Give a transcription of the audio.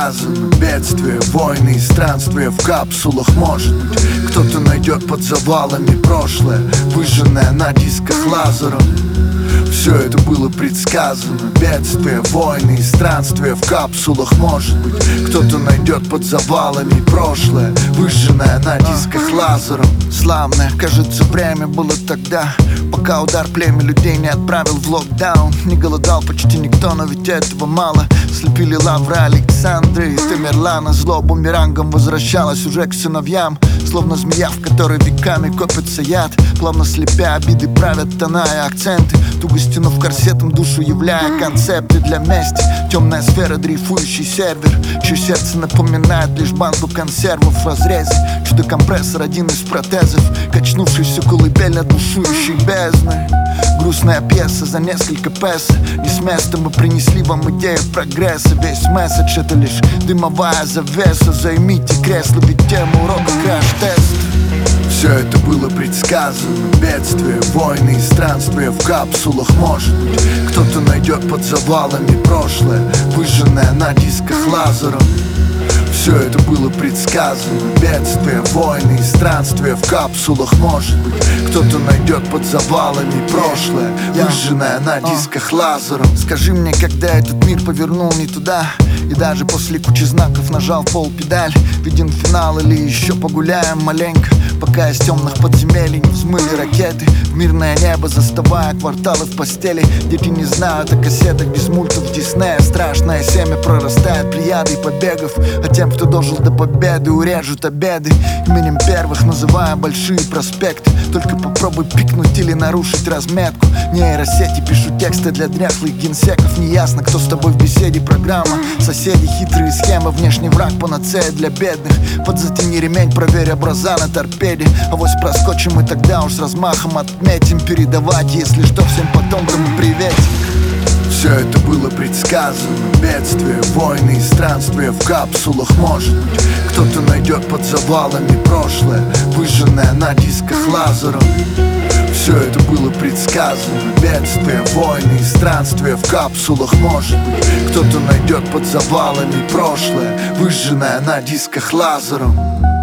предсказано. Бедствия, войны и странствия в капсулах. Может быть, кто-то найдет под завалами прошлое, выжженное на дисках лазером. Все это было предсказано. Бедствия, войны и странствия в капсулах. Может быть, кто-то найдет под завалами прошлое, выжженное на дисках лазером. Славное, кажется, время было тогда, пока удар племя людей не отправил в локдаун. Не голодал почти никто, но ведь этого мало. Слепили лавры Александры, и Тамерлана зло бумерангом возвращалась уже к сыновьям. Словно змея, в которой веками копится яд, плавно слепя обиды правят тона и акценты, туго стянув корсетом душу, являя концепты для мести. Темная сфера, дрейфующий сервер, чье сердце напоминает лишь банку консервов в разрезе. Чудо-компрессор, один из протезов, качнувшийся колыбель душующей бездны. Грустная пьеса за несколько песо. Не с места мы принесли вам идею прогресса. Весь месседж — это лишь дымовая завеса. Займите кресло, ведь тема урока краш-тест. Все это было предсказано. Бедствия, войны и странствия в капсулах. Может быть, кто-то найдет под завалами прошлое, выжженное на дисках лазером. Все это было предсказано. Бедствия, войны и странствия в капсулах. Может быть, кто-то найдет под завалами прошлое, выжженное на дисках лазером. Скажи мне, когда этот мир повернул не туда, и даже после кучи знаков нажал полпедаль. Виден финал или еще погуляем маленько, пока из темных подземелий не взмыли ракеты в мирное небо, заставая кварталы в постели. Дети не знают о кассетах без мультов Диснея. Страшное семя прорастает плеядой побегов, а тем, кто дожил до победы, урежут обеды именем первых, называя большие проспекты. Только попробуй пикнуть или нарушить разметку. Нейросети пишут тексты для дряхлых генсеков. Неясно, кто с тобой в беседе. Программа, соседи, хитрые схемы, внешний враг, панацея для бедных. Подзатяни ремень, проверь образа на торпеде. Авось проскочим и тогда уж с размахом отметим. Передавать, если что, всем потомкам приветик. Все это было предсказано. Бедствия, войны и странствия в капсулах. Может быть, кто-то найдет под завалами прошлое, выжженное на дисках лазером. Все это было предсказано. Бедствия, войны и странствия в капсулах. Может быть, кто-то найдет под завалами прошлое, выжженное на дисках лазером.